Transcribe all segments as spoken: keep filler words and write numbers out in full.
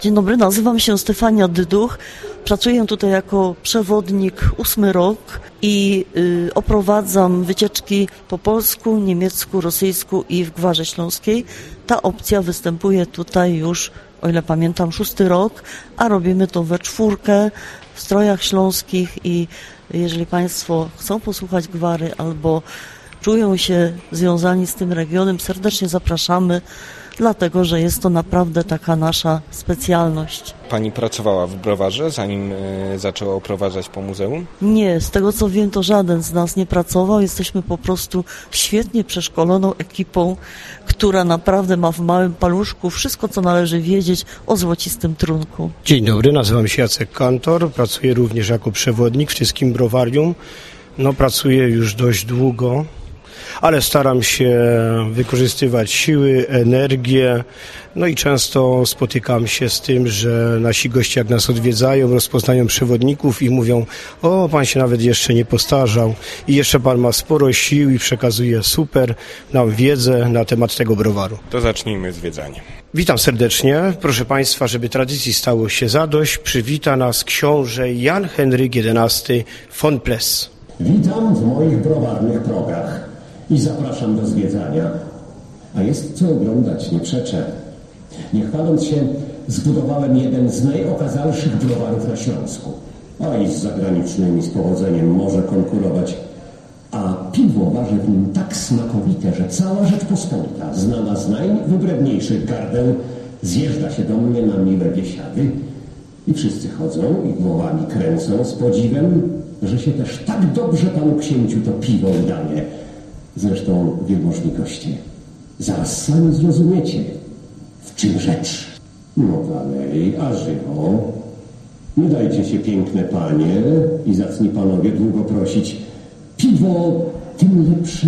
Dzień dobry, nazywam się Stefania Dyduch. Pracuję tutaj jako przewodnik ósmy rok i y, oprowadzam wycieczki po polsku, niemiecku, rosyjsku i w Gwarze Śląskiej. Ta opcja występuje tutaj już, o ile pamiętam, szósty rok, a robimy to we czwórkę w strojach śląskich i jeżeli Państwo chcą posłuchać Gwary albo czują się związani z tym regionem, serdecznie zapraszamy, dlatego że jest to naprawdę taka nasza specjalność. Pani pracowała w browarze, zanim y, zaczęła oprowadzać po muzeum? Nie, z tego co wiem, to żaden z nas nie pracował. Jesteśmy po prostu świetnie przeszkoloną ekipą, która naprawdę ma w małym paluszku wszystko, co należy wiedzieć o złocistym trunku. Dzień dobry, nazywam się Jacek Kantor, pracuję również jako przewodnik w Tyskim Browarium. No, pracuję już dość długo, ale staram się wykorzystywać siły, energię, no i często spotykam się z tym, że nasi goście jak nas odwiedzają, rozpoznają przewodników i mówią: o, pan się nawet jeszcze nie postarzał i jeszcze pan ma sporo sił i przekazuje super nam wiedzę na temat tego browaru. To zacznijmy zwiedzanie. Witam serdecznie. Proszę Państwa, żeby tradycji stało się zadość, przywita nas książę Jan Henryk jedenasty von Pless. Witam w moich browarnych progach i zapraszam do zwiedzania. A jest co oglądać, nie przeczę. Nie chwaląc się, zbudowałem jeden z najokazalszych browarów na Śląsku. A i z zagranicznymi z powodzeniem może konkurować. A piwo waży w nim tak smakowite, że cała Rzeczpospolita, znana z najwybredniejszych gardeł, zjeżdża się do mnie na miłe biesiady i wszyscy chodzą i głowami kręcą z podziwem, że się też tak dobrze panu księciu to piwo udaje. Zresztą, wielmożni goście, zaraz sami zrozumiecie, w czym rzecz. No dalej, a żywo. Nie dajcie się, piękne panie i zacni panowie, długo prosić. Piwo tym lepsze,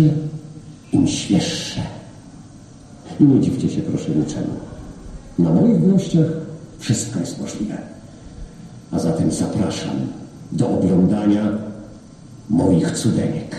im świeższe. I nie dziwcie się proszę niczemu. Na moich gościach wszystko jest możliwe. A zatem zapraszam do oglądania moich cudenek.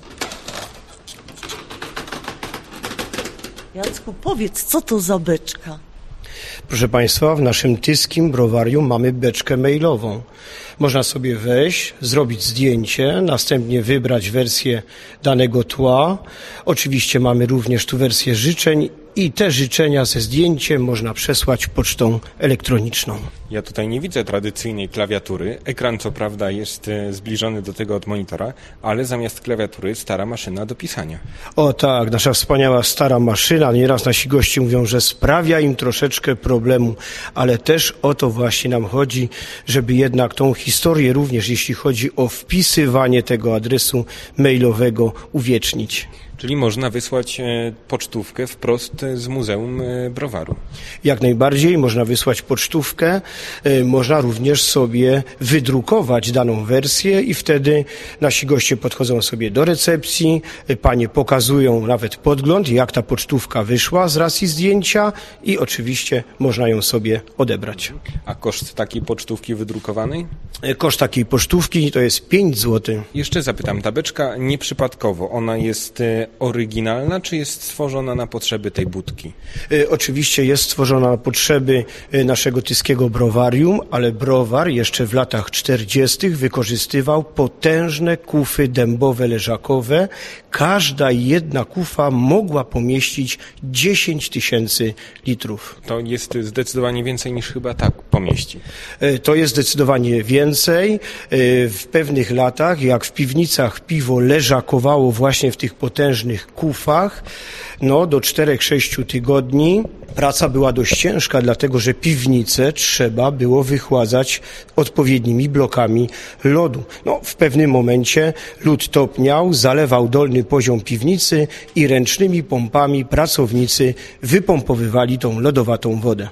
Jacku, powiedz, co to za beczka? Proszę Państwa, w naszym Tyskim Browarium mamy beczkę mailową. Można sobie wejść, zrobić zdjęcie, następnie wybrać wersję danego tła. Oczywiście mamy również tu wersję życzeń i te życzenia ze zdjęciem można przesłać pocztą elektroniczną. Ja tutaj nie widzę tradycyjnej klawiatury. Ekran co prawda jest zbliżony do tego od monitora, ale zamiast klawiatury stara maszyna do pisania. O tak, nasza wspaniała stara maszyna. Nieraz nasi goście mówią, że sprawia im troszeczkę problemu, ale też o to właśnie nam chodzi, żeby jednak tą historię również, jeśli chodzi o wpisywanie tego adresu mailowego, uwiecznić. Czyli można wysłać pocztówkę wprost z Muzeum Browaru. Jak najbardziej, można wysłać pocztówkę, można również sobie wydrukować daną wersję i wtedy nasi goście podchodzą sobie do recepcji, panie pokazują nawet podgląd, jak ta pocztówka wyszła z racji zdjęcia i oczywiście można ją sobie odebrać. A koszt takiej pocztówki wydrukowanej? Koszt takiej pocztówki to jest pięć złotych. Jeszcze zapytam, ta beczka nieprzypadkowo, ona jest oryginalna, czy jest stworzona na potrzeby tej budki? E, oczywiście jest stworzona na potrzeby naszego Tyskiego Browarium, ale browar jeszcze w latach czterdziestych wykorzystywał potężne kufy dębowe leżakowe. Każda jedna kufa mogła pomieścić dziesięć tysięcy litrów. To jest zdecydowanie więcej niż chyba tak pomieści. E, to jest zdecydowanie więcej. E, w pewnych latach, jak w piwnicach piwo leżakowało właśnie w tych potężnych kufach, no do czterech sześciu tygodni. Praca była dość ciężka, dlatego że piwnicę trzeba było wychładzać odpowiednimi blokami lodu. No, w pewnym momencie lód topniał, zalewał dolny poziom piwnicy i ręcznymi pompami pracownicy wypompowywali tą lodowatą wodę.